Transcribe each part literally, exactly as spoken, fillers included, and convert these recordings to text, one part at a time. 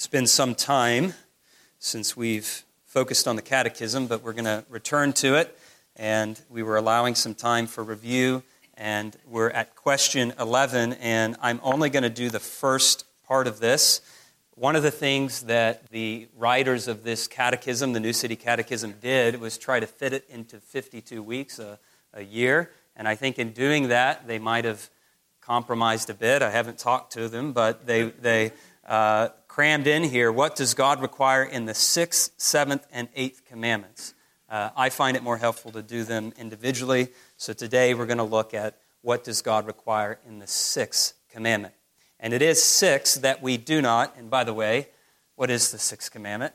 been some time since we've focused on the catechism, but we're going to return to it, and we were allowing some time for review, and we're at question eleven, and I'm only going to do the first part of this. One of the things that the writers of this catechism, the New City Catechism, did was try to fit it into fifty-two weeks, a, a year, and I think in doing that, they might have compromised a bit. I haven't talked to them, but they they uh, crammed in here, what does God require in the sixth, seventh, and eighth commandments? Uh, I find it more helpful to do them individually, so today we're going to look at what does God require in the sixth commandment. And it is six that we do not, and by the way, what is the sixth commandment?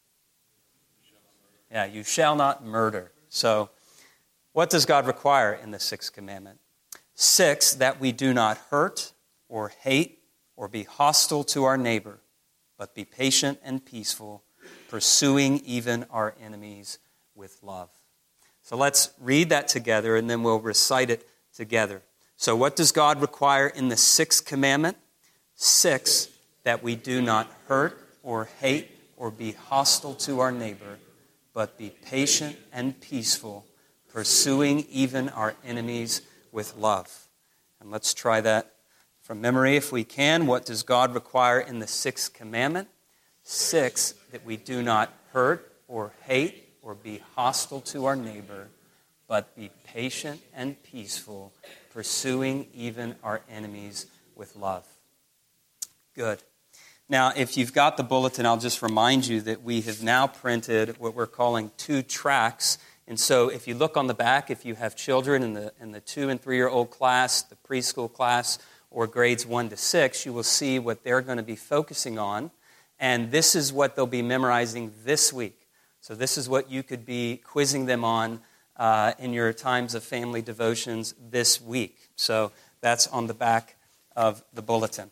Yeah, you shall not murder. So, what does God require in the sixth commandment? Six, that we do not hurt or hate or be hostile to our neighbor, but be patient and peaceful, pursuing even our enemies with love. So let's read that together, and then we'll recite it together. So what does God require in the sixth commandment? Six, that we do not hurt or hate or be hostile to our neighbor, but be patient and peaceful, pursuing even our enemies with love. And let's try that from memory if we can. What does God require in the sixth commandment? Six, that we do not hurt or hate or be hostile to our neighbor, but be patient and peaceful, pursuing even our enemies with love. Good. Now, if you've got the bulletin, I'll just remind you that we have now printed what we're calling two tracts. And so if you look on the back, if you have children in the in the two- and three-year-old class, the preschool class, or grades one to six, you will see what they're going to be focusing on. And this is what they'll be memorizing this week. So this is what you could be quizzing them on uh, in your times of family devotions this week. So that's on the back of the bulletin.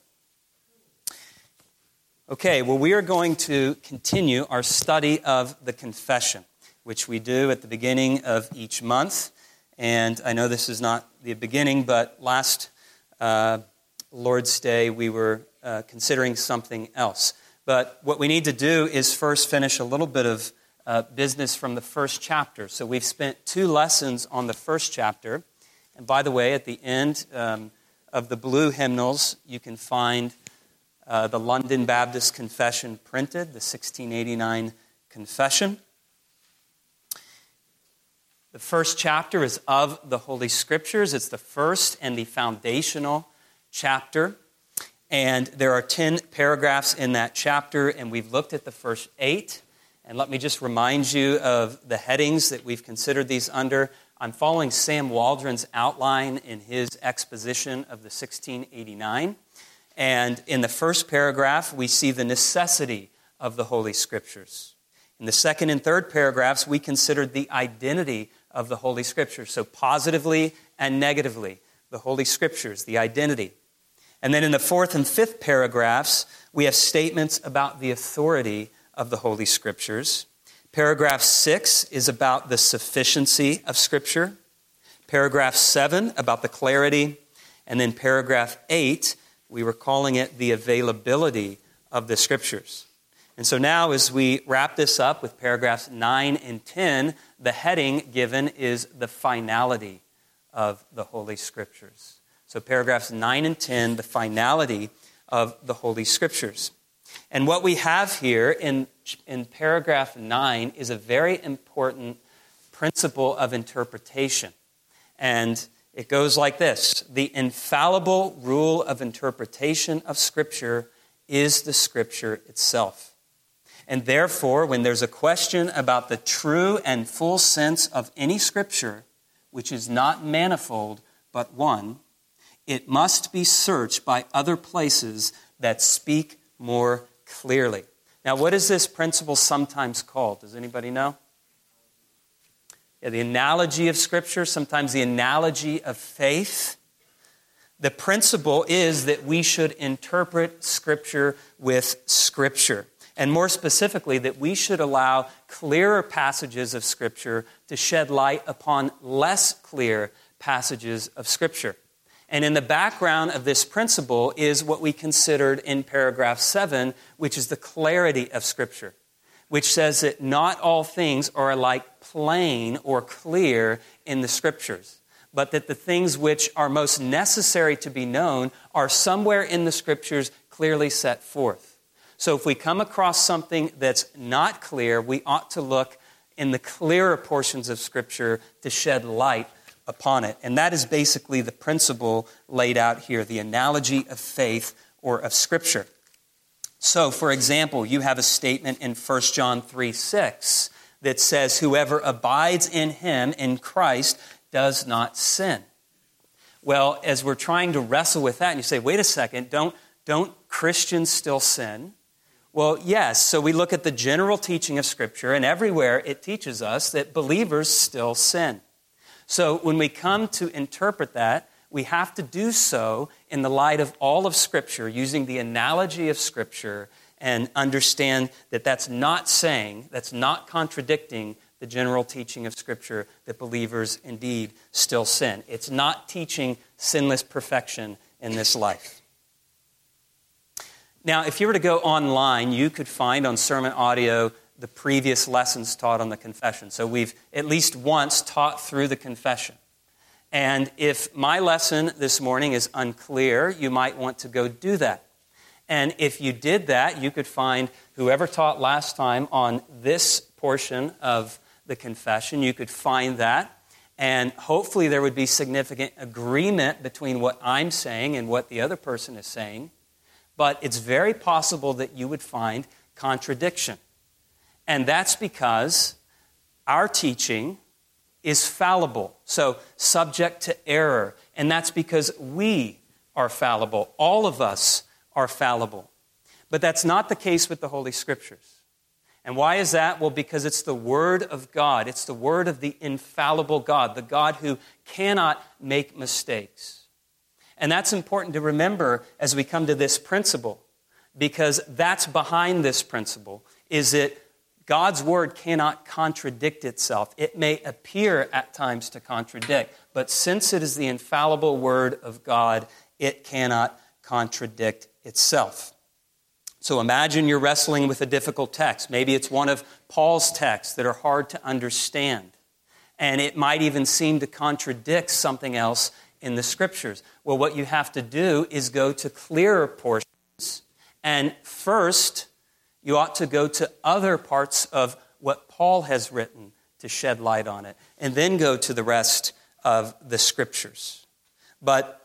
Okay, well, we are going to continue our study of the confession, which we do at the beginning of each month. And I know this is not the beginning, but last uh, Lord's Day we were uh, considering something else. But what we need to do is first finish a little bit of uh, business from the first chapter. So we've spent two lessons on the first chapter. And by the way, at the end um, of the blue hymnals, you can find uh, the London Baptist Confession printed, the sixteen eighty-nine Confession. The first chapter is of the Holy Scriptures. It's the first and the foundational chapter. And there are ten paragraphs in that chapter, and we've looked at the first eight. And let me just remind you of the headings that we've considered these under. I'm following Sam Waldron's outline in his exposition of the sixteen eighty-nine. And in the first paragraph, we see the necessity of the Holy Scriptures. In the second and third paragraphs, we considered the identity of the Holy Scriptures. So positively and negatively, the Holy Scriptures, the identity. And then in the fourth and fifth paragraphs, we have statements about the authority of the Holy Scriptures. Paragraph six is about the sufficiency of Scripture. Paragraph seven, about the clarity. And then paragraph eight, we were calling it the availability of the Scriptures. And so now as we wrap this up with paragraphs nine and ten, the heading given is the finality of the Holy Scriptures. So paragraphs nine and ten, the finality of the Holy Scriptures. And what we have here in, in paragraph nine is a very important principle of interpretation. And it goes like this: the infallible rule of interpretation of Scripture is the Scripture itself. And therefore, when there's a question about the true and full sense of any Scripture, which is not manifold but one, it must be searched by other places that speak more clearly. Now, what is this principle sometimes called? Does anybody know? Yeah, the analogy of Scripture, sometimes the analogy of faith. The principle is that we should interpret Scripture with Scripture. And more specifically, that we should allow clearer passages of Scripture to shed light upon less clear passages of Scripture. And in the background of this principle is what we considered in paragraph seven, which is the clarity of Scripture, which says that not all things are alike plain or clear in the Scriptures, but that the things which are most necessary to be known are somewhere in the Scriptures clearly set forth. So if we come across something that's not clear, we ought to look in the clearer portions of Scripture to shed light upon it. And that is basically the principle laid out here, the analogy of faith or of Scripture. So, for example, you have a statement in First John three six that says, whoever abides in him, in Christ, does not sin. Well, as we're trying to wrestle with that, and you say, wait a second, don't, don't Christians still sin? Well, yes. So we look at the general teaching of Scripture, and everywhere it teaches us that believers still sin. So when we come to interpret that, we have to do so in the light of all of Scripture, using the analogy of Scripture, and understand that that's not saying, that's not contradicting the general teaching of Scripture that believers indeed still sin. It's not teaching sinless perfection in this life. Now, if you were to go online, you could find on Sermon Audio the previous lessons taught on the confession. So we've at least once taught through the confession. And if my lesson this morning is unclear, you might want to go do that. And if you did that, you could find whoever taught last time on this portion of the confession, you could find that. And hopefully there would be significant agreement between what I'm saying and what the other person is saying. But it's very possible that you would find contradiction. And that's because our teaching is fallible, so subject to error. And that's because we are fallible. All of us are fallible. But that's not the case with the Holy Scriptures. And why is that? Well, because it's the Word of God. It's the Word of the infallible God, the God who cannot make mistakes. And that's important to remember as we come to this principle, because that's behind this principle, is that God's Word cannot contradict itself. It may appear at times to contradict, but since it is the infallible Word of God, it cannot contradict itself. So imagine you're wrestling with a difficult text. Maybe it's one of Paul's texts that are hard to understand, and it might even seem to contradict something else in the Scriptures. Well, what you have to do is go to clearer portions, and first, you ought to go to other parts of what Paul has written to shed light on it, and then go to the rest of the Scriptures. But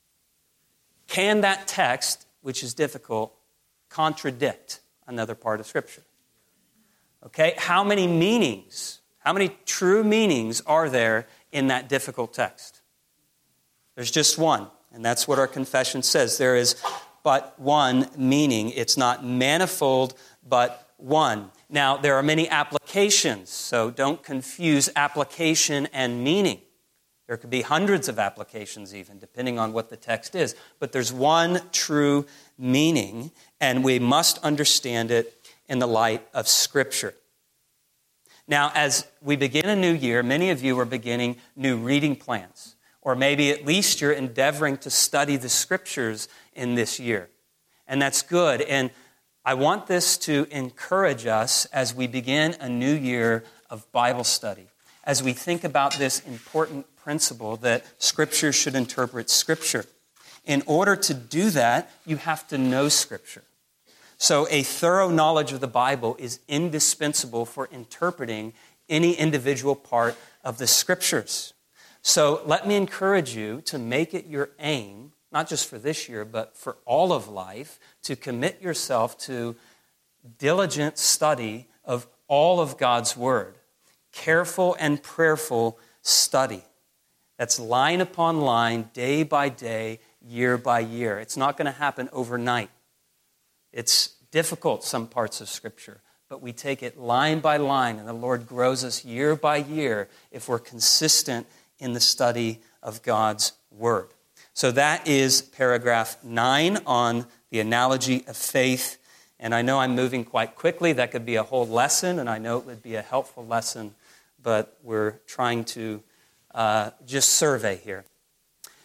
can that text, which is difficult, contradict another part of Scripture? Okay, how many meanings, how many true meanings are there in that difficult text? There's just one, and that's what our confession says. There is but one meaning. It's not manifold, but one. Now, there are many applications, so don't confuse application and meaning. There could be hundreds of applications even, depending on what the text is. But there's one true meaning, and we must understand it in the light of Scripture. Now, as we begin a new year, many of you are beginning new reading plans. Or maybe at least you're endeavoring to study the Scriptures in this year. And that's good. And I want this to encourage us as we begin a new year of Bible study, as we think about this important principle that Scripture should interpret Scripture. In order to do that, you have to know Scripture. So a thorough knowledge of the Bible is indispensable for interpreting any individual part of the Scriptures. So let me encourage you to make it your aim, not just for this year, but for all of life, to commit yourself to diligent study of all of God's Word. Careful and prayerful study. That's line upon line, day by day, year by year. It's not going to happen overnight. It's difficult, some parts of Scripture, but we take it line by line, and the Lord grows us year by year if we're consistent in the study of God's Word. So that is paragraph nine on the analogy of faith. And I know I'm moving quite quickly. That could be a whole lesson, and I know it would be a helpful lesson, but we're trying to uh, just survey here.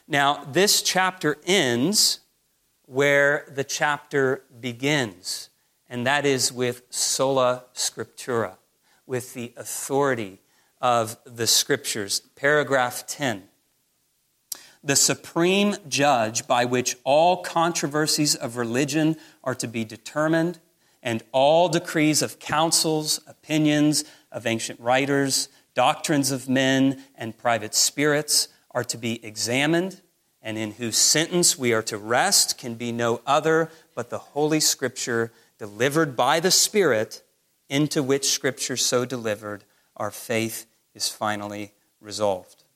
Now, this chapter ends where the chapter begins, and that is with sola scriptura, with the authority of the Scriptures. Paragraph ten. The supreme judge by which all controversies of religion are to be determined, and all decrees of councils, opinions of ancient writers, doctrines of men, and private spirits are to be examined, and in whose sentence we are to rest can be no other but the Holy Scripture delivered by the Spirit, into which Scripture so delivered our faith is finally resolved.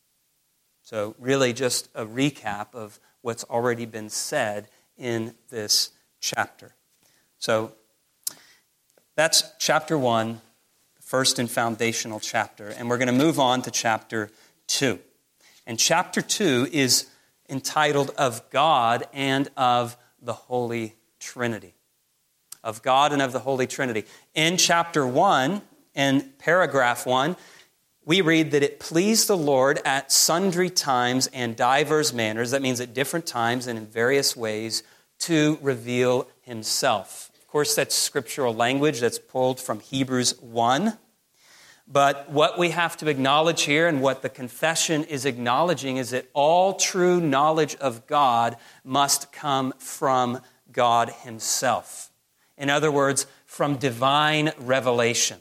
So really just a recap of what's already been said in this chapter. So that's chapter one, the first and foundational chapter. And we're going to move on to chapter two. And chapter two is entitled Of God and of the Holy Trinity. Of God and of the Holy Trinity. In chapter one, in paragraph one, we read that it pleased the Lord at sundry times and divers manners, that means at different times and in various ways, to reveal himself. Of course, that's scriptural language that's pulled from Hebrews one. But what we have to acknowledge here and what the confession is acknowledging is that all true knowledge of God must come from God himself. In other words, from divine revelation.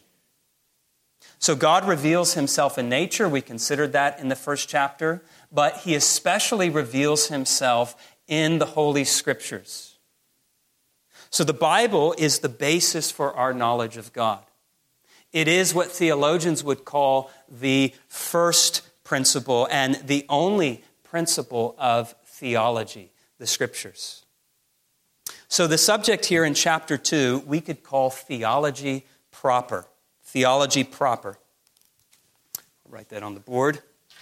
So God reveals himself in nature. We considered that in the first chapter. But he especially reveals himself in the Holy Scriptures. So the Bible is the basis for our knowledge of God. It is what theologians would call the first principle and the only principle of theology, the Scriptures. So the subject here in chapter two, we could call theology proper. Theology proper. I'll write that on the board.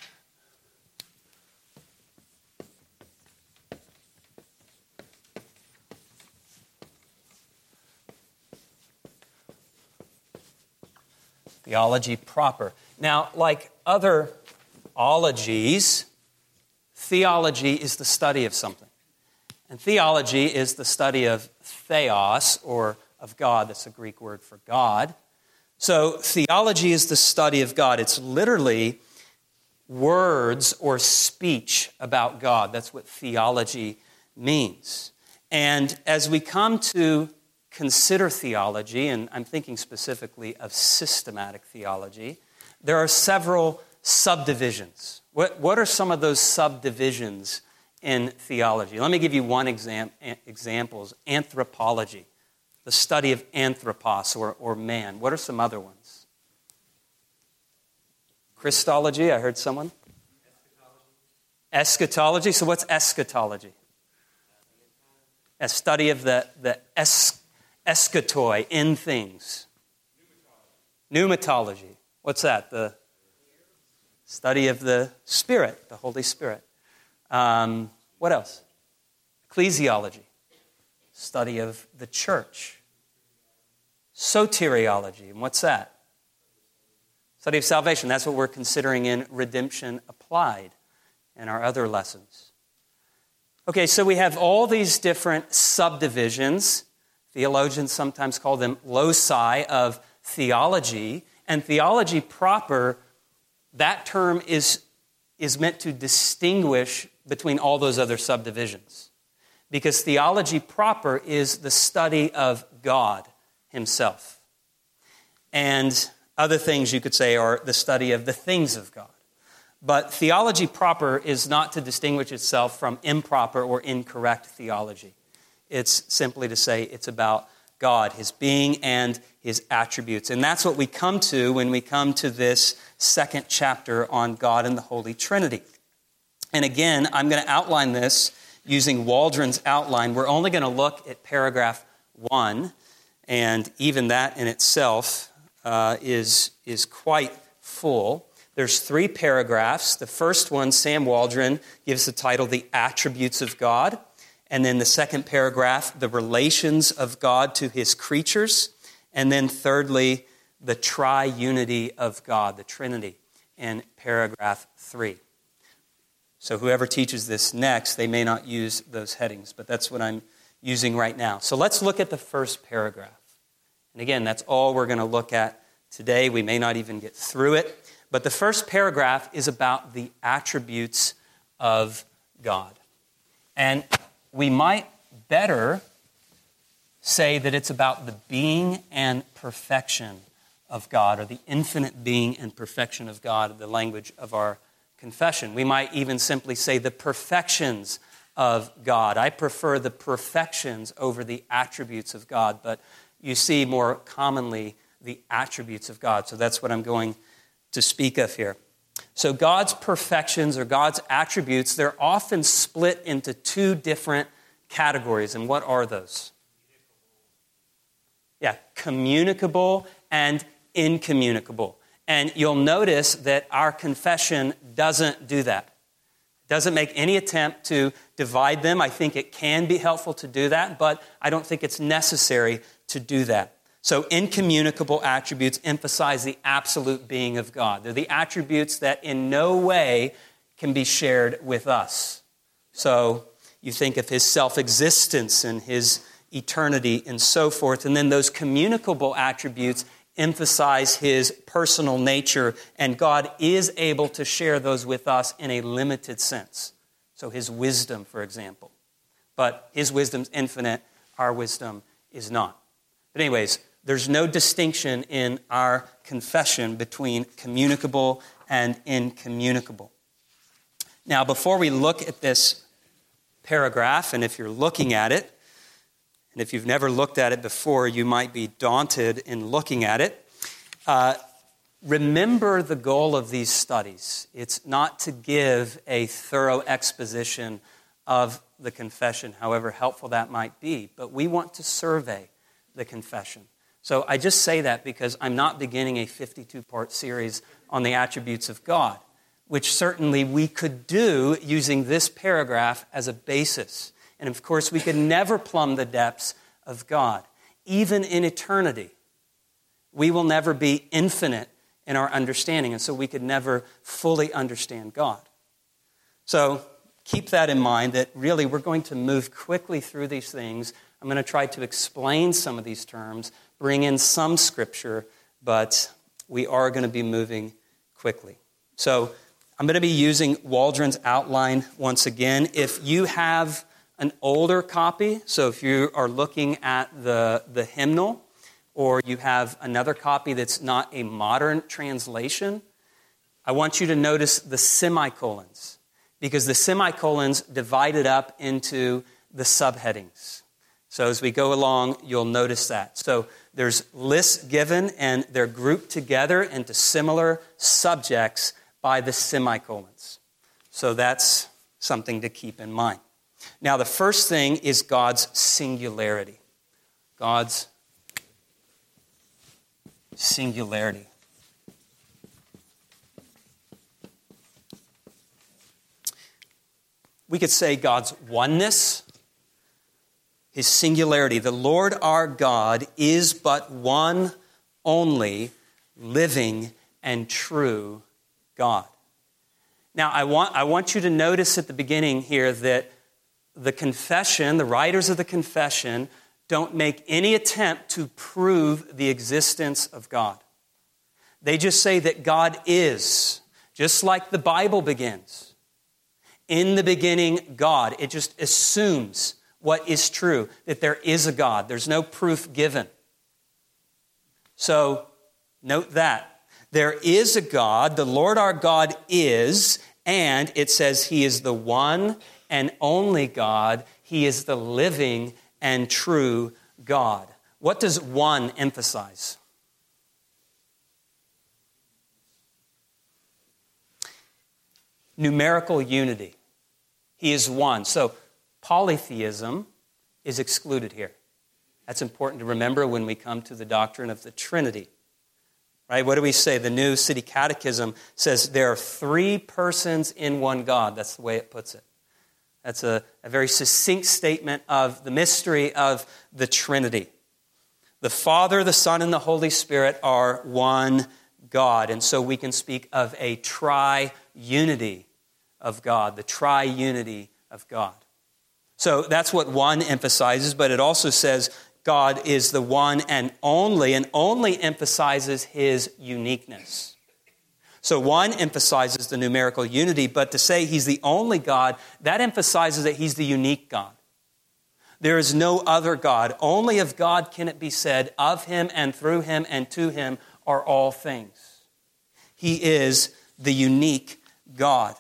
Theology proper. Now, like other ologies, theology is the study of something. And theology is the study of theos, or of God. That's a Greek word for God. So theology is the study of God. It's literally words or speech about God. That's what theology means. And as we come to consider theology, and I'm thinking specifically of systematic theology, there are several subdivisions. What, what are some of those subdivisions in theology? Let me give you one exam, examples. Anthropology, the study of anthropos, or, or man. What are some other ones? Christology, I heard someone. Eschatology. Eschatology. So what's eschatology? A study of the, the es, eschatoi, in things. Pneumatology. Pneumatology. What's that? The study of the Spirit, the Holy Spirit. Um, what else? Ecclesiology. Study of the church. Soteriology. And what's that? Study of salvation. That's what we're considering in Redemption Applied and our other lessons. Okay, so we have all these different subdivisions. Theologians sometimes call them loci of theology. And theology proper, that term is, is meant to distinguish between all those other subdivisions. Because theology proper is the study of God himself. And other things you could say are the study of the things of God. But theology proper is not to distinguish itself from improper or incorrect theology. It's simply to say it's about God, his being and his attributes. And that's what we come to when we come to this second chapter on God and the Holy Trinity. And again, I'm going to outline this using Waldron's outline. We're only going to look at paragraph one, and even that in itself uh, is, is quite full. There's three paragraphs. The first one, Sam Waldron, gives the title, The Attributes of God. And then the second paragraph, The Relations of God to his creatures. And then thirdly, The Triunity of God, the Trinity, in paragraph three. So whoever teaches this next, they may not use those headings, but that's what I'm using right now. So let's look at the first paragraph. And again, that's all we're going to look at today. We may not even get through it. But the first paragraph is about the attributes of God. And we might better say that it's about the being and perfection of God, or the infinite being and perfection of God, the language of our confession. We might even simply say the perfections of God. I prefer the perfections over the attributes of God, but you see more commonly the attributes of God. So that's what I'm going to speak of here. So God's perfections or God's attributes, they're often split into two different categories. And what are those? Yeah, communicable and incommunicable. And you'll notice that our confession doesn't do that. It doesn't make any attempt to divide them. I think it can be helpful to do that, but I don't think it's necessary to do that. So incommunicable attributes emphasize the absolute being of God. They're the attributes that in no way can be shared with us. So you think of his self-existence and his eternity and so forth. And then those communicable attributes emphasize his personal nature, and God is able to share those with us in a limited sense. So his wisdom, for example. But his wisdom's infinite, our wisdom is not. But anyways, there's no distinction in our confession between communicable and incommunicable. Now, before we look at this paragraph, and if you're looking at it, and if you've never looked at it before, you might be daunted in looking at it. Uh, remember the goal of these studies. It's not to give a thorough exposition of the confession, however helpful that might be, but we want to survey the confession. So I just say that because I'm not beginning a fifty-two part series on the attributes of God, which certainly we could do using this paragraph as a basis. And of course, we could never plumb the depths of God. Even in eternity, we will never be infinite in our understanding, and so we could never fully understand God. So keep that in mind, that really we're going to move quickly through these things. I'm going to try to explain some of these terms, bring in some scripture, but we are going to be moving quickly. So I'm going to be using Waldron's outline once again. If you have an older copy, so if you are looking at the, the hymnal, or you have another copy that's not a modern translation, I want you to notice the semicolons, because the semicolons divide it up into the subheadings. So as we go along, you'll notice that. So there's lists given, and they're grouped together into similar subjects by the semicolons. So that's something to keep in mind. Now, the first thing is God's singularity. God's singularity. We could say God's oneness, his singularity. The Lord our God is but one only living and true God. Now, I want, I want you to notice at the beginning here that the confession, the writers of the confession, don't make any attempt to prove the existence of God. They just say that God is, just like the Bible begins. In the beginning, God. It just assumes what is true, that there is a God. There's no proof given. So, note that. There is a God, the Lord our God is, and it says he is the one and only God. He is the living and true God. What does one emphasize? Numerical unity. He is one. So polytheism is excluded here. That's important to remember when we come to the doctrine of the Trinity. Right? What do we say? The New City Catechism says there are three persons in one God. That's the way it puts it. That's a, a very succinct statement of the mystery of the Trinity. The Father, the Son, and the Holy Spirit are one God. And so we can speak of a tri-unity of God, the triunity of God. So that's what one emphasizes, but it also says God is the one and only, and only emphasizes his uniqueness. So one emphasizes the numerical unity, but to say he's the only God, that emphasizes that he's the unique God. There is no other God. Only of God can it be said, of him and through him and to him are all things. He is the unique God.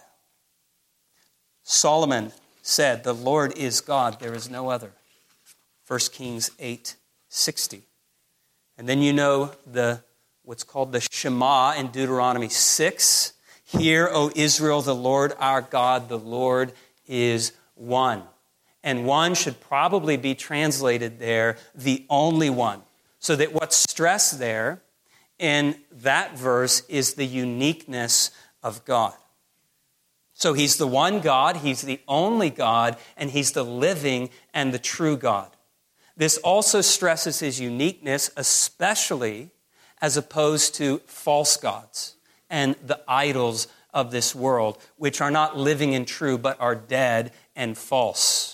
Solomon said, the Lord is God, there is no other. First Kings eight sixty. And then you know the what's called the Shema in Deuteronomy six. Hear, O Israel, the Lord our God, the Lord is one. And one should probably be translated there, the only one. So that what's stressed there in that verse is the uniqueness of God. So he's the one God, he's the only God, and he's the living and the true God. This also stresses his uniqueness, especially as opposed to false gods and the idols of this world, which are not living and true, but are dead and false.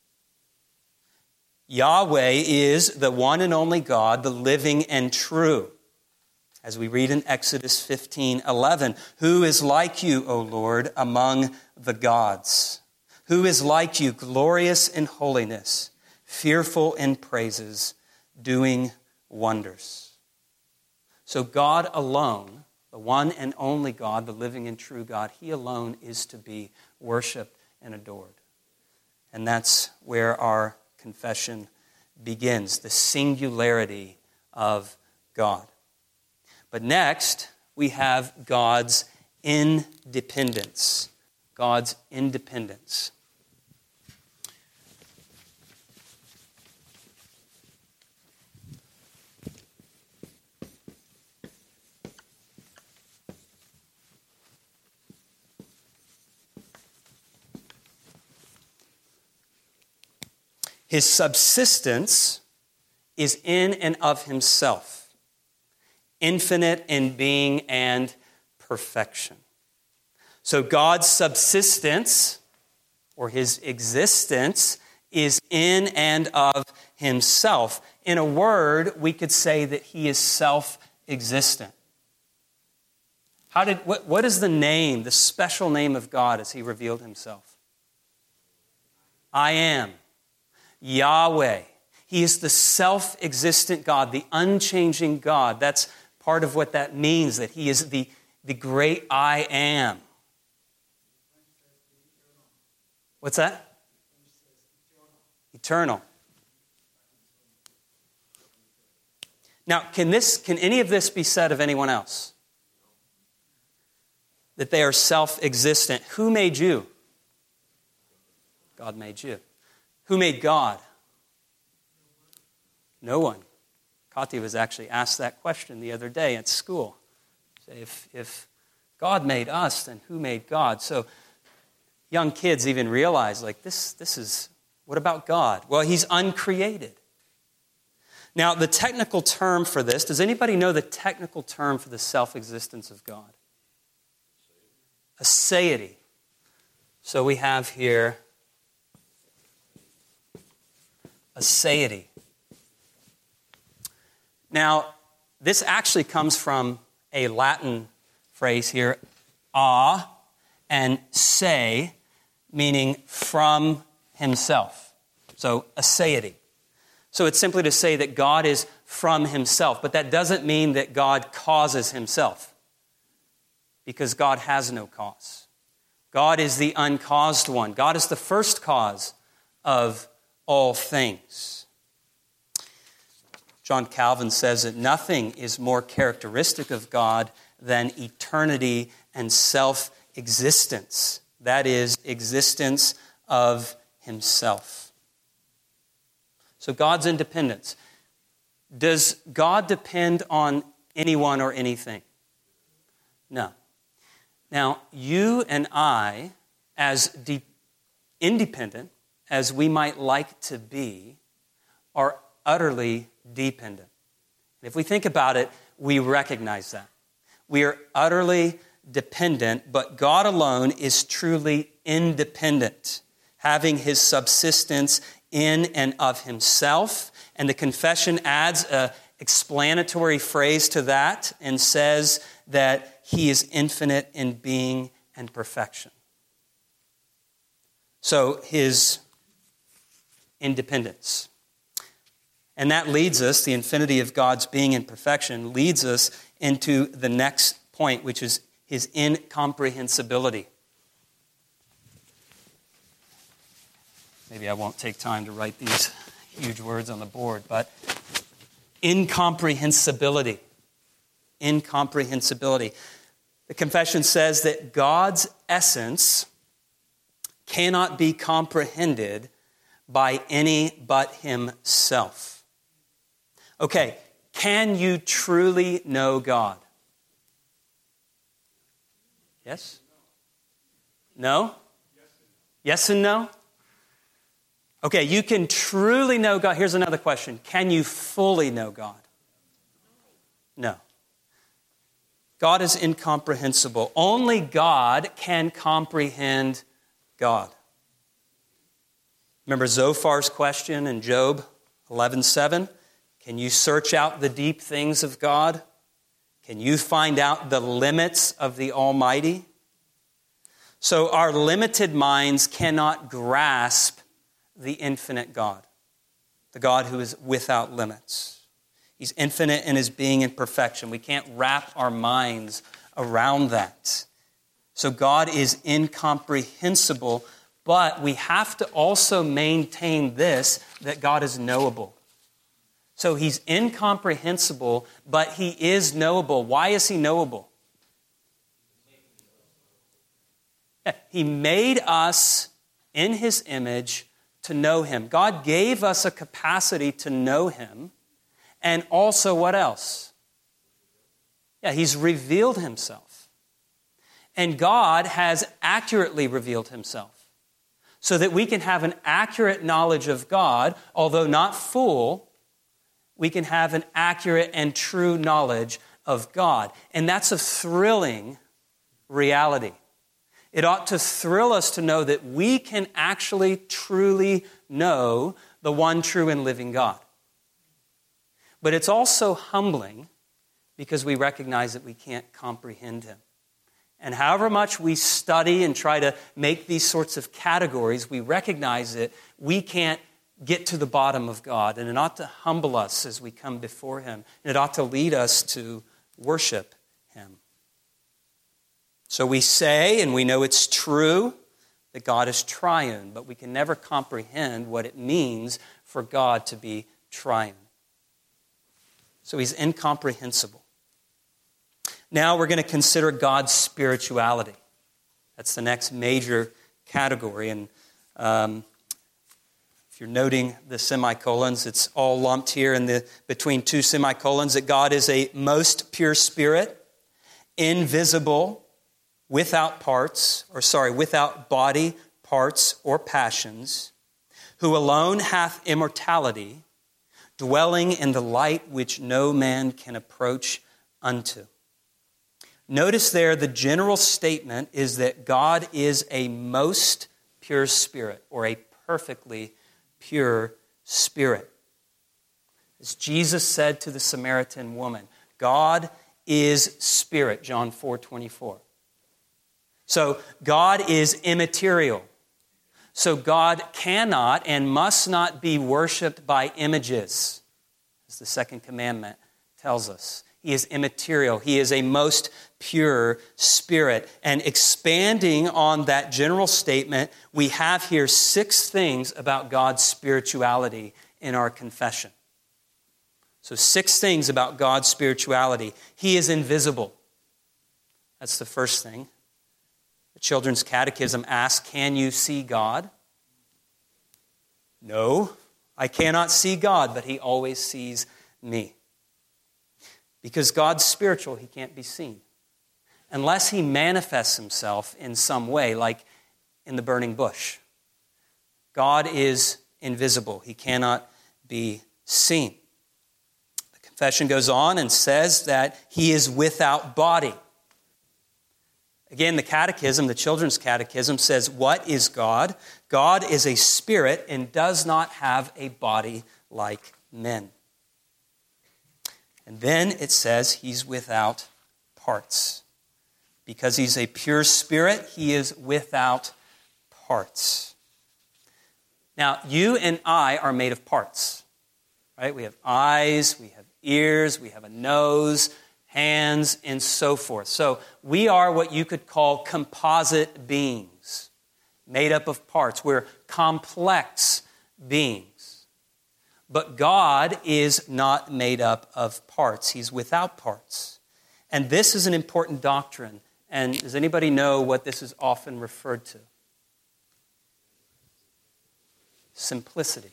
Yahweh is the one and only God, the living and true. As we read in Exodus fifteen eleven, who is like you, O Lord, among the gods? Who is like you, glorious in holiness, fearful in praises, doing wonders? So God alone, the one and only God, the living and true God, he alone is to be worshiped and adored. And that's where our confession begins, the singularity of God. But next, we have God's independence. God's independence. His subsistence is in and of himself, infinite in being and perfection. So God's subsistence, or his existence, is in and of himself. In a word, we could say that he is self-existent. How did what, what is the name, the special name of God as he revealed himself? I am. Yahweh. He is the self-existent God, the unchanging God. That's part of what that means, that he is the, the great I am. What's that? Eternal. Now, can this, can any of this be said of anyone else? That they are self-existent. Who made you? God made you. Who made God? No one. Kati was actually asked that question the other day at school. Say, if, if God made us, then who made God? So young kids even realize, like, this, this is, what about God? Well, he's uncreated. Now, the technical term for this, does anybody know the technical term for the self-existence of God? Aseity. So we have here aseity. Now, this actually comes from a Latin phrase here, a and se, meaning from himself. So, aseity. So it's simply to say that God is from himself, but that doesn't mean that God causes himself, because God has no cause. God is the uncaused one. God is the first cause of all things. John Calvin says that nothing is more characteristic of God than eternity and self-existence. That is, existence of himself. So God's independence. Does God depend on anyone or anything? No. Now, you and I, as de- independent as we might like to be, are utterly dependent. And if we think about it, we recognize that. We are utterly dependent, but God alone is truly independent, having his subsistence in and of himself. And the confession adds an explanatory phrase to that and says that he is infinite in being and perfection. So his independence. And that leads us, the infinity of God's being and perfection, leads us into the next point, which is his incomprehensibility. Maybe I won't take time to write these huge words on the board, but incomprehensibility. Incomprehensibility. The confession says that God's essence cannot be comprehended by any but himself. Okay, can you truly know God? Yes? No? Yes and no? Okay, you can truly know God. Here's another question. Can you fully know God? No. God is incomprehensible. Only God can comprehend God. Remember Zophar's question in Job eleven seven? Can you search out the deep things of God? Can you find out the limits of the Almighty? So our limited minds cannot grasp the infinite God, the God who is without limits. He's infinite in his being and perfection. We can't wrap our minds around that. So God is incomprehensible, but we have to also maintain this, that God is knowable. So he's incomprehensible, but he is knowable. Why is he knowable? He made us in his image to know him. God gave us a capacity to know him. And also what else? Yeah, he's revealed himself. And God has accurately revealed himself so that we can have an accurate knowledge of God, although not full. We can have an accurate and true knowledge of God. And that's a thrilling reality. It ought to thrill us to know that we can actually truly know the one true and living God. But it's also humbling because we recognize that we can't comprehend him. And however much we study and try to make these sorts of categories, we recognize that we can't get to the bottom of God. And it ought to humble us as we come before him. And it ought to lead us to worship him. So we say, and we know it's true, that God is triune, but we can never comprehend what it means for God to be triune. So he's incomprehensible. Now we're going to consider God's spirituality. That's the next major category. And um, if you're noting the semicolons, it's all lumped here in the between two semicolons, that God is a most pure spirit, invisible, without parts, or sorry, without body, parts, or passions, who alone hath immortality, dwelling in the light which no man can approach unto. Notice there the general statement is that God is a most pure spirit, or a perfectly pure spirit. As Jesus said to the Samaritan woman, God is spirit, John four twenty-four. So God is immaterial. So God cannot and must not be worshiped by images, as the second commandment tells us. He is immaterial. He is a most pure spirit. And expanding on that general statement, we have here six things about God's spirituality in our confession. So six things about God's spirituality. He is invisible. That's the first thing. The Children's Catechism asks, can you see God? No, I cannot see God, but he always sees me. Because God's spiritual, he can't be seen. Unless he manifests himself in some way, like in the burning bush. God is invisible. He cannot be seen. The confession goes on and says that he is without body. Again, the catechism, the children's catechism, says, what is God? God is a spirit and does not have a body like men. And then it says he's without parts. Because he's a pure spirit, he is without parts. Now, you and I are made of parts, right? We have eyes, we have ears, we have a nose, hands, and so forth. So we are what you could call composite beings, made up of parts. We're complex beings. But God is not made up of parts. He's without parts. And this is an important doctrine. And does anybody know what this is often referred to? Simplicity.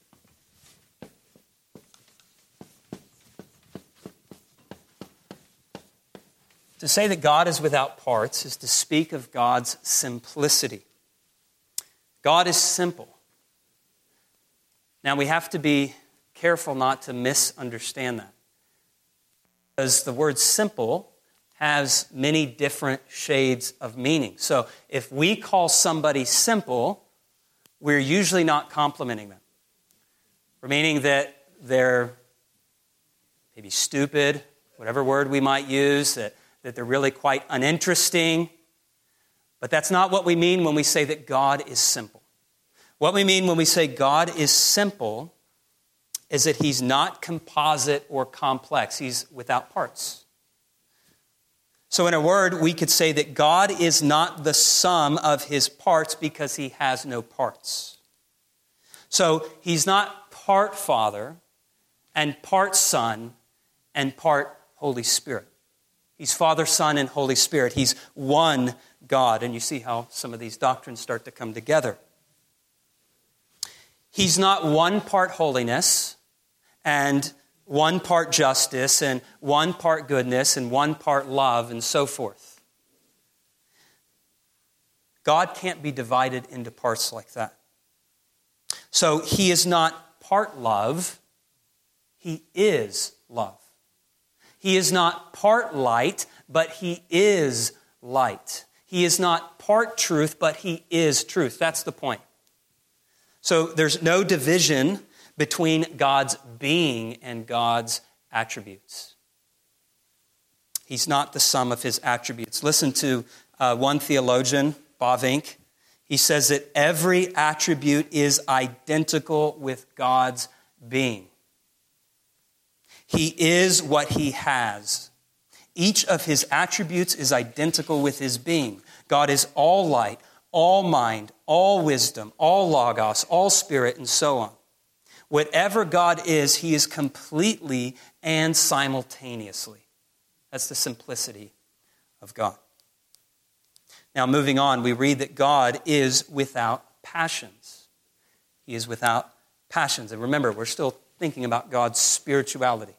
To say that God is without parts is to speak of God's simplicity. God is simple. Now we have to be careful not to misunderstand that. Because the word simple has many different shades of meaning. So if we call somebody simple, we're usually not complimenting them. We're meaning that they're maybe stupid, whatever word we might use, that, that they're really quite uninteresting. But that's not what we mean when we say that God is simple. What we mean when we say God is simple is that he's not composite or complex. He's without parts. So in a word, we could say that God is not the sum of his parts because he has no parts. So he's not part Father and part Son and part Holy Spirit. He's Father, Son, and Holy Spirit. He's one God. And you see how some of these doctrines start to come together. He's not one part holiness and one part justice and one part goodness and one part love and so forth. God can't be divided into parts like that. So he is not part love, he is love. He is not part light, but he is light. He is not part truth, but he is truth. That's the point. So there's no division between God's being and God's attributes. He's not the sum of his attributes. Listen to uh, one theologian, Bavinck. He says that every attribute is identical with God's being. He is what he has. Each of his attributes is identical with his being. God is all light, all mind, all wisdom, all logos, all spirit, and so on. Whatever God is, he is completely and simultaneously. That's the simplicity of God. Now, moving on, we read that God is without passions. He is without passions. And remember, we're still thinking about God's spirituality.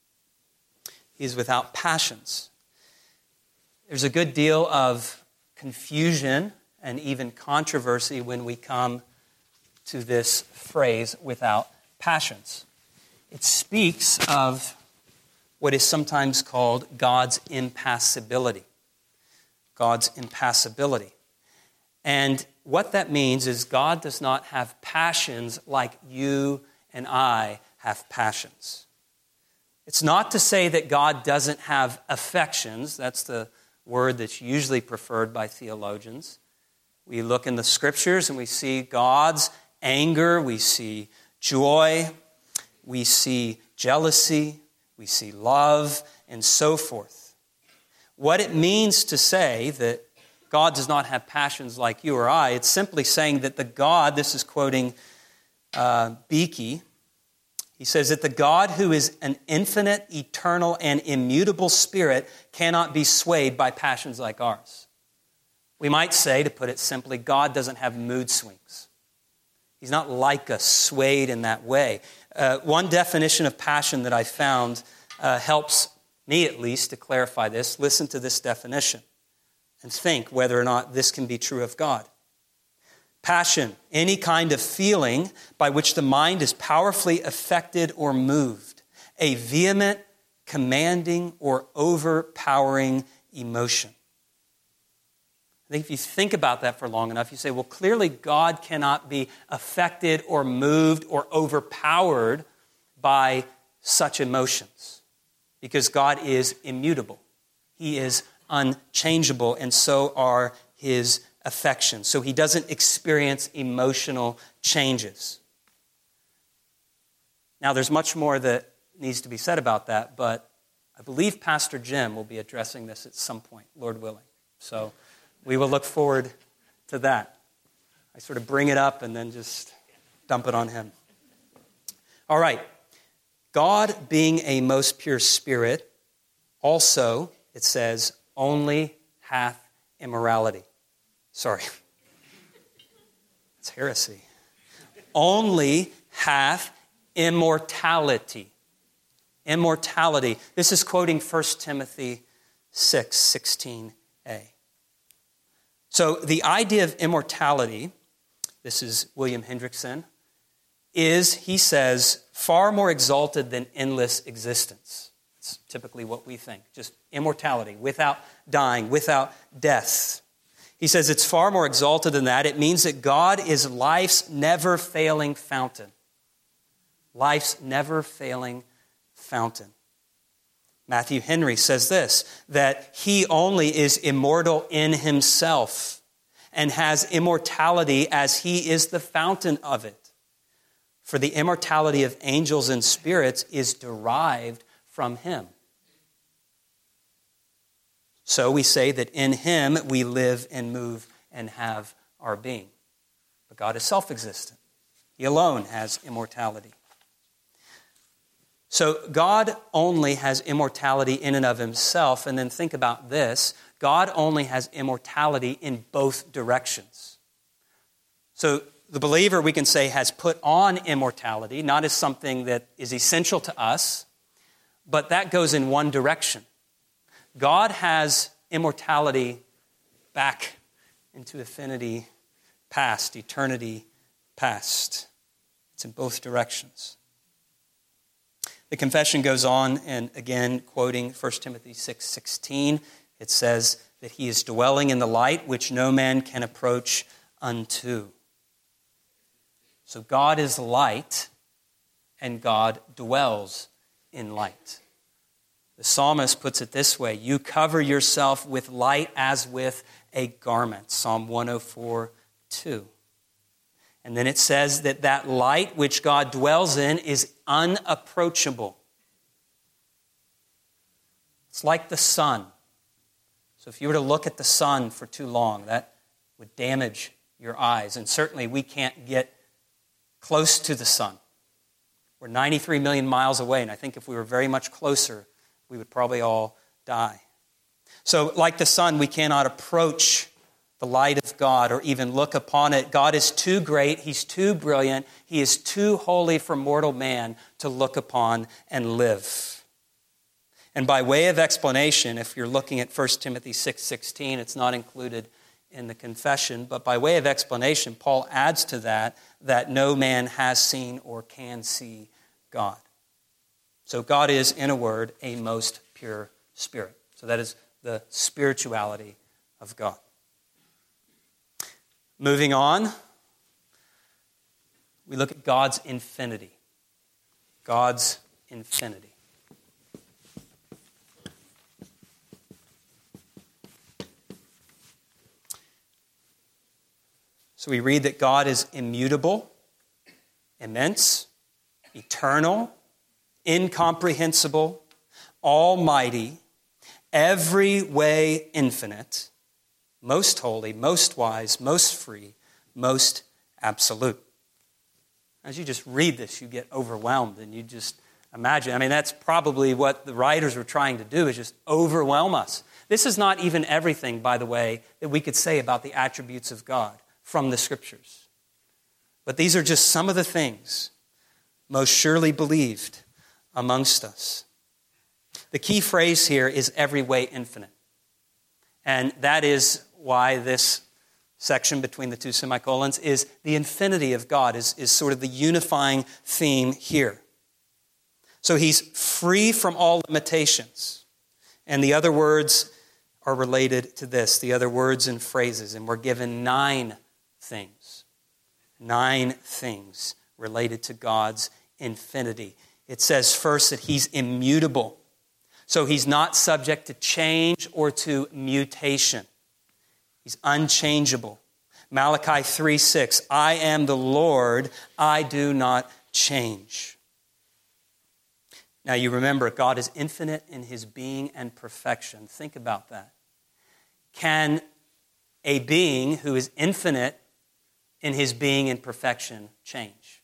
He is without passions. There's a good deal of confusion and even controversy when we come to this phrase, without passions. It speaks of what is sometimes called God's impassibility. God's impassibility. And what that means is God does not have passions like you and I have passions. It's not to say that God doesn't have affections. That's the word that's usually preferred by theologians. We look in the scriptures and we see God's anger, we see joy, we see jealousy, we see love, and so forth. What it means to say that God does not have passions like you or I, it's simply saying that the God, this is quoting uh, Beeke, he says that the God who is an infinite, eternal, and immutable spirit cannot be swayed by passions like ours. We might say, to put it simply, God doesn't have mood swings. He's not like us, swayed in that way. Uh, one definition of passion that I found uh, helps me at least to clarify this. Listen to this definition and think whether or not this can be true of God. Passion, any kind of feeling by which the mind is powerfully affected or moved. A vehement, commanding, or overpowering emotion. I think if you think about that for long enough, you say, well, clearly God cannot be affected or moved or overpowered by such emotions because God is immutable. He is unchangeable, and so are his affections. So he doesn't experience emotional changes. Now, there's much more that needs to be said about that, but I believe Pastor Jim will be addressing this at some point, Lord willing. So we will look forward to that. I sort of bring it up and then just dump it on him. All right. God, being a most pure spirit, also, it says, only hath immorality. Sorry. It's heresy. Only hath immortality. Immortality. This is quoting First Timothy six sixteen a. So the idea of immortality, this is William Hendrickson, is, he says, far more exalted than endless existence. It's typically what we think, just immortality, without dying, without death. He says it's far more exalted than that. It means that God is life's never-failing fountain. Life's never-failing fountain. Matthew Henry says this, that he only is immortal in himself and has immortality as he is the fountain of it. For the immortality of angels and spirits is derived from him. So we say that in him we live and move and have our being. But God is self-existent. He alone has immortality. So God only has immortality in and of himself. And then think about this. God only has immortality in both directions. So the believer, we can say, has put on immortality, not as something that is essential to us, but that goes in one direction. God has immortality back into infinity past, eternity past. It's in both directions. The confession goes on, and again, quoting First Timothy six sixteen, it says that he is dwelling in the light which no man can approach unto. So God is light, and God dwells in light. The psalmist puts it this way, you cover yourself with light as with a garment, Psalm one oh four two. And then it says that that light which God dwells in is unapproachable. It's like the sun. So if you were to look at the sun for too long, that would damage your eyes. And certainly we can't get close to the sun. We're ninety-three million miles away, and I think if we were very much closer, we would probably all die. So like the sun, we cannot approach the light of God or even look upon it. God is too great. He's too brilliant. He is too holy for mortal man to look upon and live. And by way of explanation, if you're looking at First Timothy six sixteen, it's not included in the confession, but by way of explanation, Paul adds to that that no man has seen or can see God. So God is, in a word, a most pure spirit. So that is the spirituality of God. Moving on, we look at God's infinity. God's infinity. So we read that God is immutable, immense, eternal, incomprehensible, almighty, every way infinite, most holy, most wise, most free, most absolute. As you just read this, you get overwhelmed and you just imagine. I mean, that's probably what the writers were trying to do, is just overwhelm us. This is not even everything, by the way, that we could say about the attributes of God from the Scriptures. But these are just some of the things most surely believed amongst us. The key phrase here is every way infinite. And that is why this section between the two semicolons is the infinity of God, is, is sort of the unifying theme here. So he's free from all limitations. And the other words are related to this, the other words and phrases, and we're given nine things. Nine things related to God's infinity. It says first that he's immutable. So he's not subject to change or to mutation. He's unchangeable. Malachi three six, I am the Lord, I do not change. Now you remember, God is infinite in his being and perfection. Think about that. Can a being who is infinite in his being and perfection change?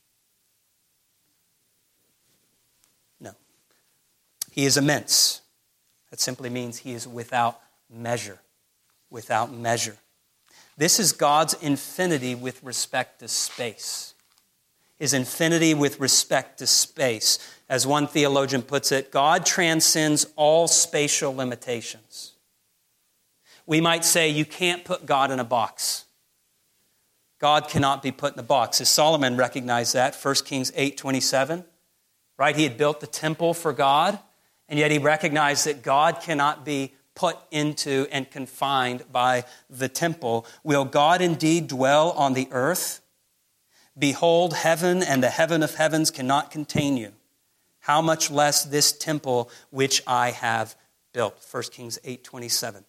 No. He is immense. That simply means he is without measure. Without measure. This is God's infinity with respect to space. His infinity with respect to space. As one theologian puts it, God transcends all spatial limitations. We might say you can't put God in a box. God cannot be put in a box. As Solomon recognized that, First Kings eight twenty-seven, right? He had built the temple for God, and yet he recognized that God cannot be put into and confined by the temple. Will God indeed dwell on the earth? Behold, heaven and the heaven of heavens cannot contain you. How much less this temple which I have built. First Kings eight twenty-seven.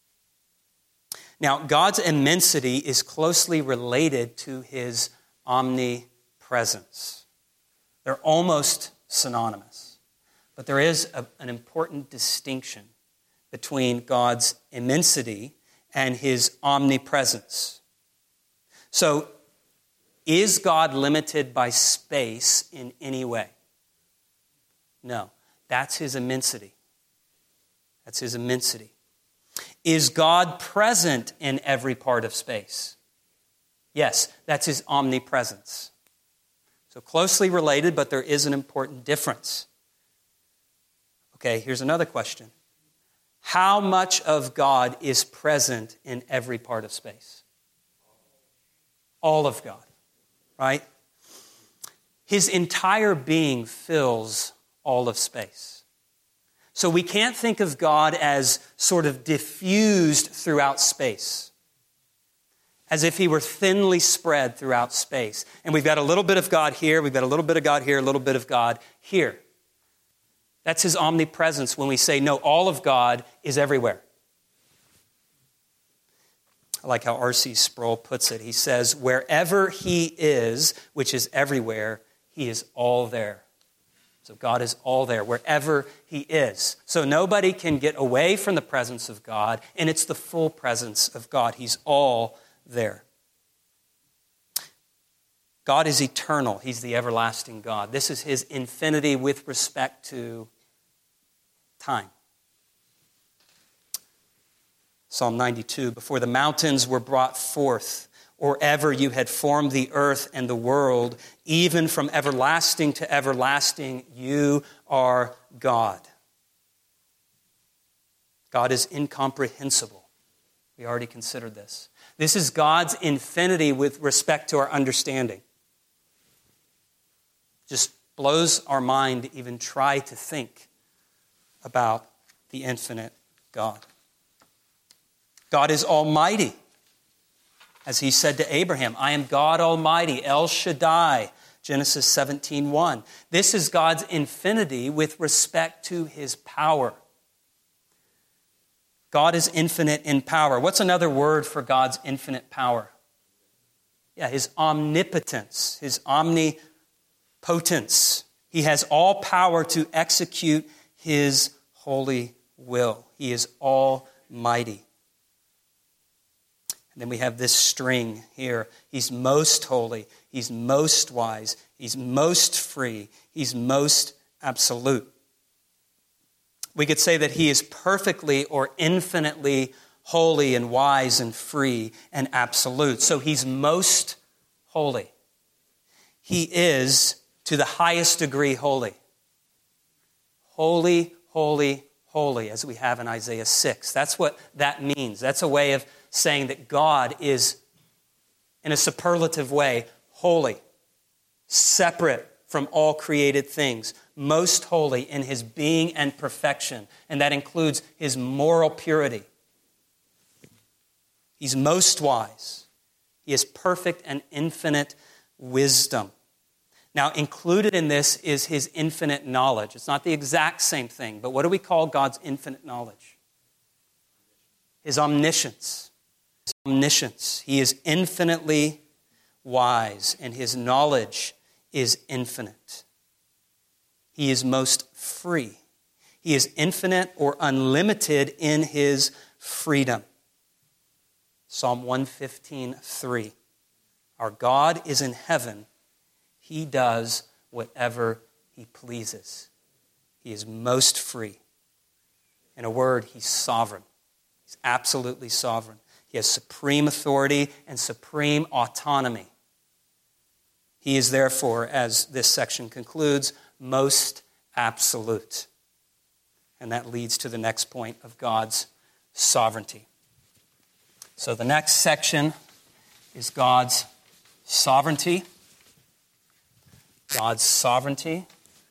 Now, God's immensity is closely related to his omnipresence. They're almost synonymous. But there is a, an important distinction between God's immensity and his omnipresence. So, is God limited by space in any way? No. That's his immensity. That's his immensity. Is God present in every part of space? Yes, that's his omnipresence. So closely related, but there is an important difference. Okay, here's another question. How much of God is present in every part of space? All of God, right? His entire being fills all of space. So we can't think of God as sort of diffused throughout space, as if he were thinly spread throughout space. And we've got a little bit of God here, we've got a little bit of God here, a little bit of God here. That's his omnipresence when we say, no, all of God is everywhere. I like how R C Sproul puts it. He says, wherever he is, which is everywhere, he is all there. So God is all there, wherever he is. So nobody can get away from the presence of God, and it's the full presence of God. He's all there. God is eternal. He's the everlasting God. This is his infinity with respect to time. Psalm ninety-two, before the mountains were brought forth, or ever you had formed the earth and the world, even from everlasting to everlasting, you are God. God is incomprehensible. We already considered this. This is God's infinity with respect to our understanding. Just blows our mind to even try to think about the infinite God. God is almighty. As he said to Abraham, I am God Almighty, El Shaddai, Genesis seventeen one. This is God's infinity with respect to his power. God is infinite in power. What's another word for God's infinite power? Yeah, his omnipotence, his omnipotence. He has all power to execute his holy will. He is almighty. And then we have this string here. He's most holy. He's most wise. He's most free. He's most absolute. We could say that he is perfectly or infinitely holy and wise and free and absolute. So he's most holy. He is to the highest degree holy. Holy, holy, holy, as we have in Isaiah six. That's what that means. That's a way of saying that God is, in a superlative way, holy, separate from all created things, most holy in his being and perfection, and that includes his moral purity. He's most wise. He has perfect and infinite wisdom. Now, included in this is his infinite knowledge. It's not the exact same thing, but what do we call God's infinite knowledge? His omniscience. His omniscience. He is infinitely wise, and his knowledge is infinite. He is most free. He is infinite or unlimited in his freedom. Psalm one fifteen, three. Our God is in heaven. He does whatever he pleases. He is most free. In a word, he's sovereign. He's absolutely sovereign. He has supreme authority and supreme autonomy. He is therefore, as this section concludes, most absolute. And that leads to the next point of God's sovereignty. So the next section is God's sovereignty. God's sovereignty.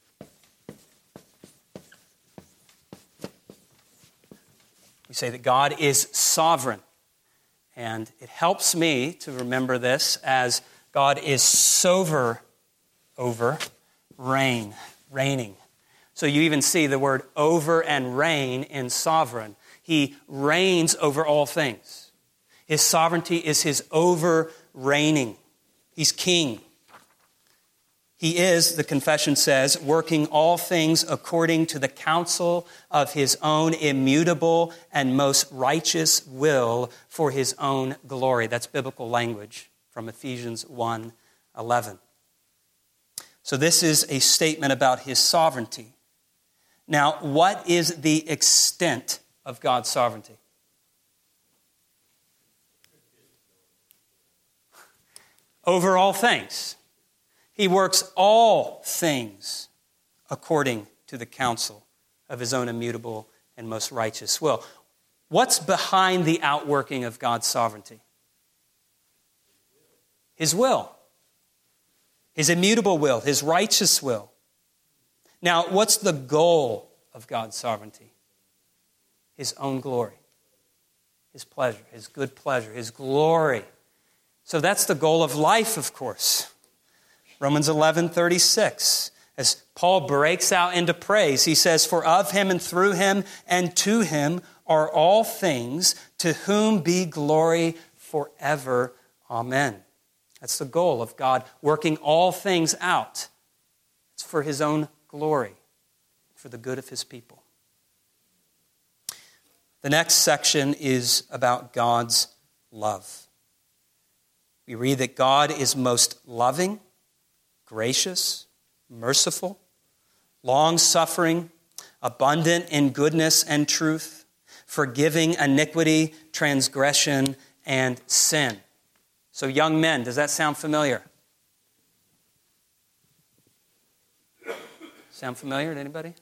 We say that God is sovereign. And it helps me to remember this as God is sover over reign, reigning. So you even see the word over and reign in sovereign. He reigns over all things. His sovereignty is his over reigning. He's king. He is, the confession says, working all things according to the counsel of his own immutable and most righteous will for his own glory. That's biblical language from Ephesians one eleven. So this is a statement about his sovereignty. Now, what is the extent of God's sovereignty? Over all things. He works all things according to the counsel of his own immutable and most righteous will. What's behind the outworking of God's sovereignty? His will. His immutable will, his righteous will. Now, what's the goal of God's sovereignty? His own glory. His pleasure, his good pleasure, his glory. So that's the goal of life, of course. Romans eleven thirty-six, as Paul breaks out into praise, he says, "For of him and through him and to him are all things, to whom be glory forever. Amen." That's the goal of God, working all things out. It's for his own glory, for the good of his people. The next section is about God's love. We read that God is most loving, gracious, merciful, long-suffering, abundant in goodness and truth, forgiving iniquity, transgression, and sin. So young men, does that sound familiar? Sound familiar to anybody?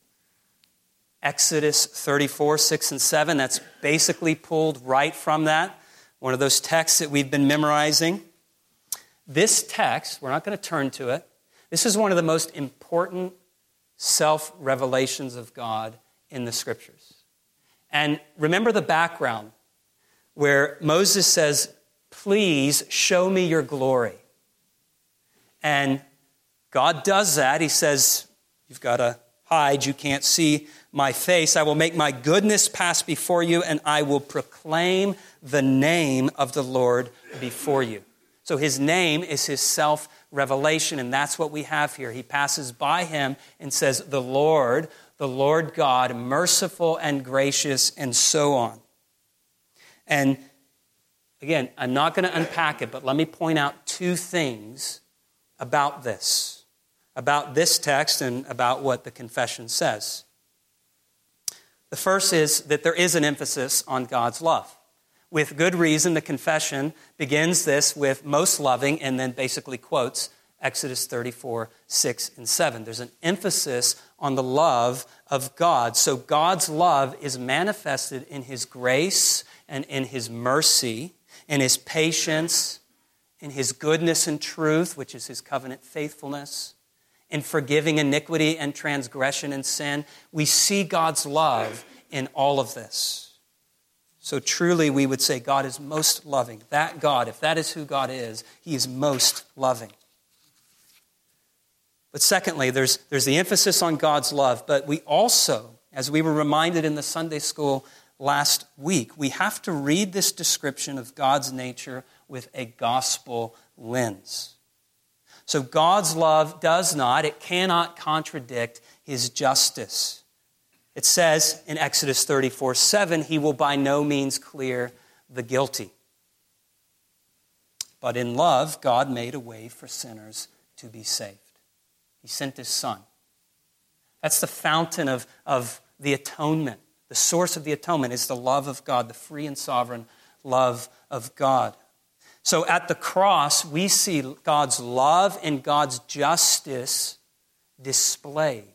Exodus thirty-four, six and seven, that's basically pulled right from that. One of those texts that we've been memorizing. This text, we're not going to turn to it. This is one of the most important self-revelations of God in the Scriptures. And remember the background where Moses says, "Please show me your glory." And God does that. He says, "You've got to hide. You can't see my face. I will make my goodness pass before you, and I will proclaim the name of the Lord before you." So his name is his self-revelation, and that's what we have here. He passes by him and says, "The Lord, the Lord God, merciful and gracious," and so on. And again, I'm not going to unpack it, but let me point out two things about this, about this text and about what the confession says. The first is that there is an emphasis on God's love. With good reason, the confession begins this with most loving and then basically quotes Exodus thirty-four, six and seven. There's an emphasis on the love of God. So God's love is manifested in his grace and in his mercy, in his patience, in his goodness and truth, which is his covenant faithfulness, in forgiving iniquity and transgression and sin. We see God's love in all of this. So truly we would say God is most loving. That God, if that is who God is, he is most loving. But secondly, there's, there's the emphasis on God's love, but we also, as we were reminded in the Sunday school last week, we have to read this description of God's nature with a gospel lens. So God's love does not, it cannot contradict his justice. It says in Exodus thirty-four seven, he will by no means clear the guilty. But in love, God made a way for sinners to be saved. He sent his Son. That's the fountain of, of the atonement. The source of the atonement is the love of God, the free and sovereign love of God. So at the cross, we see God's love and God's justice displayed.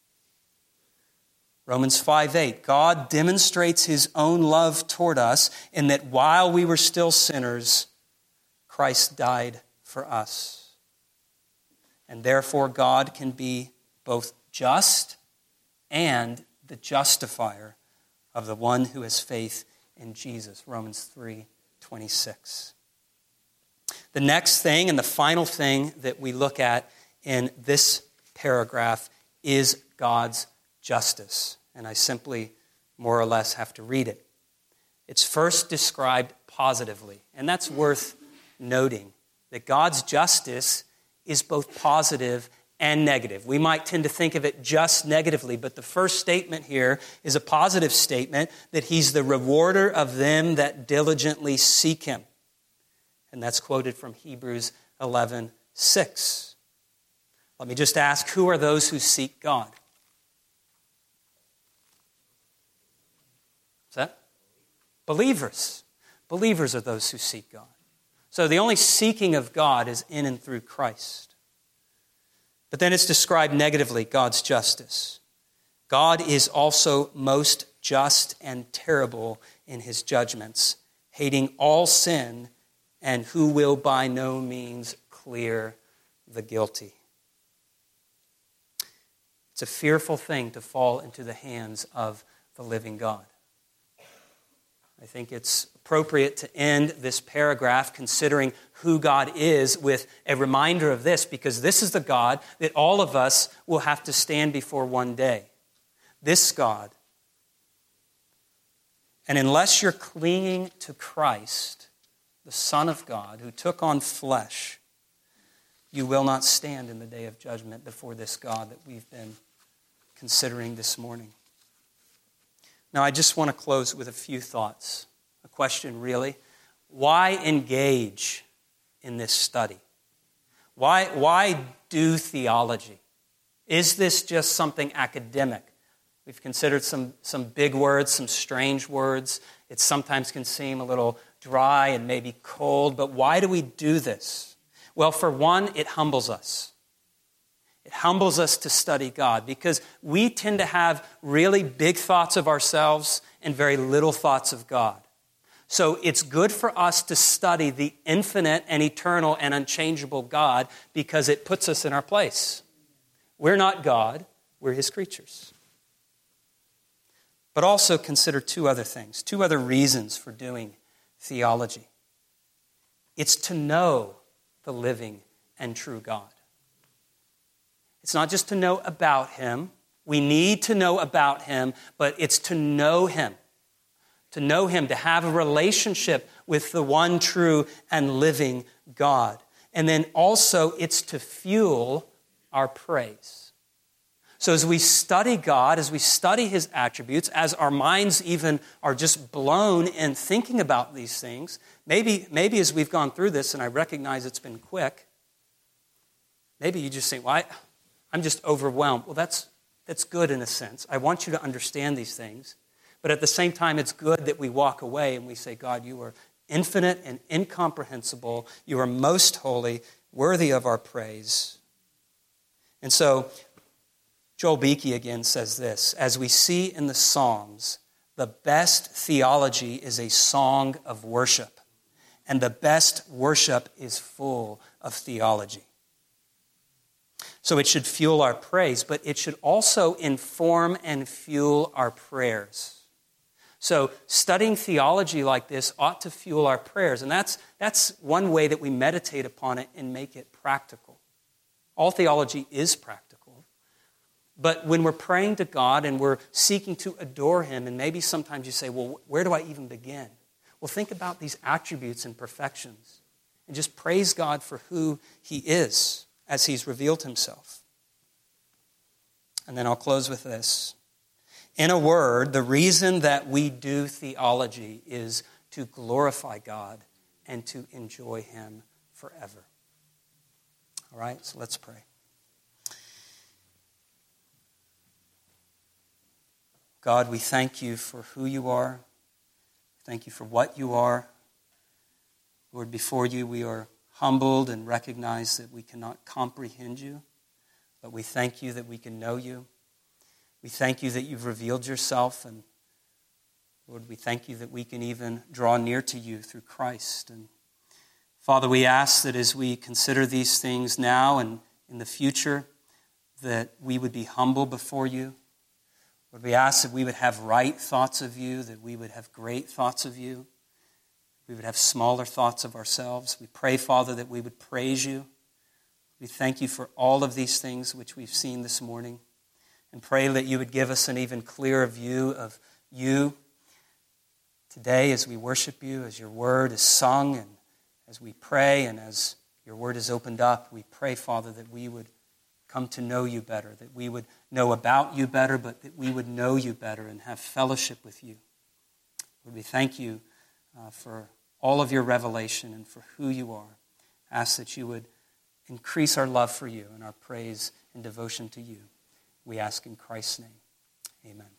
Romans five eight, God demonstrates his own love toward us in that while we were still sinners, Christ died for us. And therefore God can be both just and the justifier of the one who has faith in Jesus. Romans three twenty-six. The next thing and the final thing that we look at in this paragraph is God's justice. And I simply, more or less, have to read it. It's first described positively. And that's worth noting, that God's justice is both positive and negative. We might tend to think of it just negatively, but the first statement here is a positive statement that he's the rewarder of them that diligently seek him. And that's quoted from Hebrews eleven six. Let me just ask, who are those who seek God? What's that? Believers. Believers are those who seek God. So the only seeking of God is in and through Christ. But then it's described negatively, God's justice. God is also most just and terrible in his judgments, hating all sin, and who will by no means clear the guilty. It's a fearful thing to fall into the hands of the living God. I think it's appropriate to end this paragraph considering who God is with a reminder of this, because this is the God that all of us will have to stand before one day. This God. And unless you're clinging to Christ, the Son of God, who took on flesh, you will not stand in the day of judgment before this God that we've been considering this morning. Now, I just want to close with a few thoughts. A question, really. Why engage in this study? Why, why do theology? Is this just something academic? We've considered some, some big words, some strange words. It sometimes can seem a little dry and maybe cold, but why do we do this? Well, for one, it humbles us. It humbles us to study God because we tend to have really big thoughts of ourselves and very little thoughts of God. So it's good for us to study the infinite and eternal and unchangeable God because it puts us in our place. We're not God, we're his creatures. But also consider two other things, two other reasons for doing theology. It's to know the living and true God. It's not just to know about him. We need to know about him, but it's to know him. To know him, to have a relationship with the one true and living God. And then also it's to fuel our praise. So as we study God, as we study his attributes, as our minds even are just blown in thinking about these things, maybe, maybe as we've gone through this, and I recognize it's been quick, maybe you just think, well, I, I'm just overwhelmed. Well, that's, that's good in a sense. I want you to understand these things. But at the same time, it's good that we walk away and we say, God, you are infinite and incomprehensible. You are most holy, worthy of our praise. And so, Joel Beeke again says this, as we see in the Psalms, the best theology is a song of worship, and the best worship is full of theology. So it should fuel our praise, but it should also inform and fuel our prayers. So studying theology like this ought to fuel our prayers. And that's, that's one way that we meditate upon it and make it practical. All theology is practical. But when we're praying to God and we're seeking to adore Him, and maybe sometimes you say, well, where do I even begin? Well, think about these attributes and perfections and just praise God for who He is as He's revealed Himself. And then I'll close with this. In a word, the reason that we do theology is to glorify God and to enjoy Him forever. All right, so let's pray. God, we thank You for who You are. Thank You for what You are. Lord, before You we are humbled and recognize that we cannot comprehend You, but we thank You that we can know You. We thank You that You've revealed Yourself, and Lord, we thank You that we can even draw near to You through Christ. And Father, we ask that as we consider these things now and in the future, that we would be humble before You. Lord, we ask that we would have right thoughts of You, that we would have great thoughts of You, we would have smaller thoughts of ourselves. We pray, Father, that we would praise You. We thank You for all of these things which we've seen this morning, and pray that You would give us an even clearer view of You today as we worship You, as Your word is sung, and as we pray, and as Your word is opened up. We pray, Father, that we would come to know You better, that we would know about You better, but that we would know You better and have fellowship with You. Lord, we thank You uh, for all of Your revelation and for who You are. Ask that You would increase our love for You and our praise and devotion to You. We ask in Christ's name. Amen.